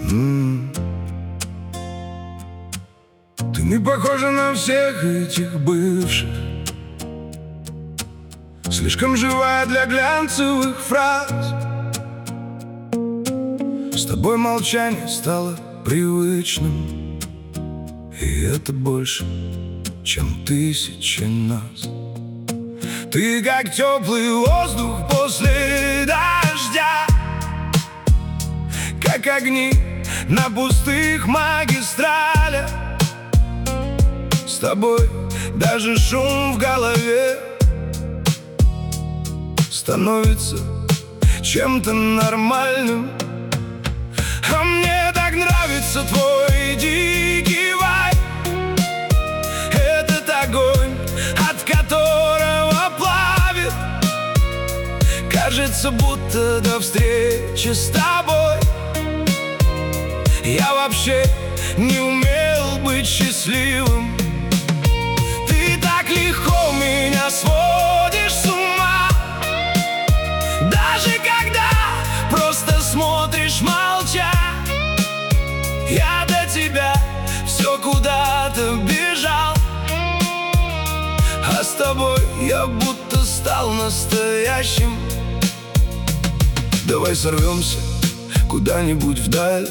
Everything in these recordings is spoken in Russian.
Ты не похожа на всех этих бывших, слишком живая для глянцевых фраз. С тобой молчание стало привычным, и это больше, чем тысячи нас. Ты как теплый воздух после дождя, как огни на пустых магистралях. С тобой даже шум в голове становится чем-то нормальным. А мне так нравится твой дикий вайб. Этот огонь, от которого плавит. Кажется, будто до встречи с тобой я вообще не умел быть счастливым. Ты так легко меня сводишь с ума, даже когда просто смотришь молча. Я до тебя все куда-то бежал, а с тобой я будто стал настоящим. Давай сорвемся куда-нибудь вдаль,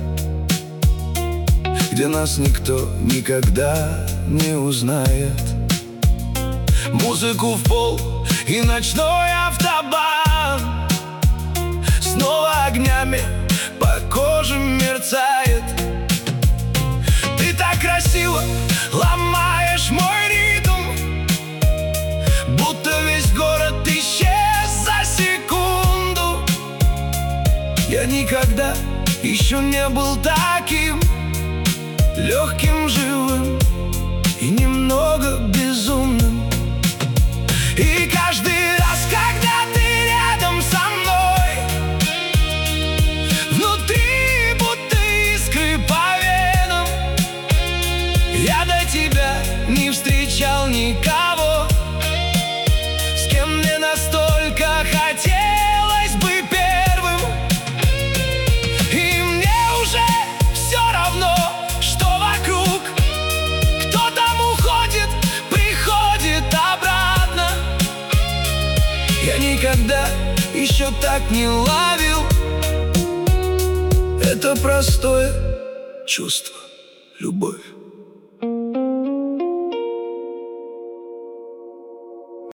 где нас никто никогда не узнает. Музыку в пол и ночной автобан снова огнями по коже мерцает. Ты так красиво ломаешь мой ритм, будто весь город исчез за секунду. Я никогда еще не был таким легким, живым и немного безумным. И каждый раз, когда ты рядом со мной, внутри будто искры по венам. Я до тебя не встречал никого, с кем мне настолько хотелось бы первым. И мне уже все равно, что вокруг, кто там уходит, приходит обратно. Я никогда еще так не ловил это простое чувство, любовь.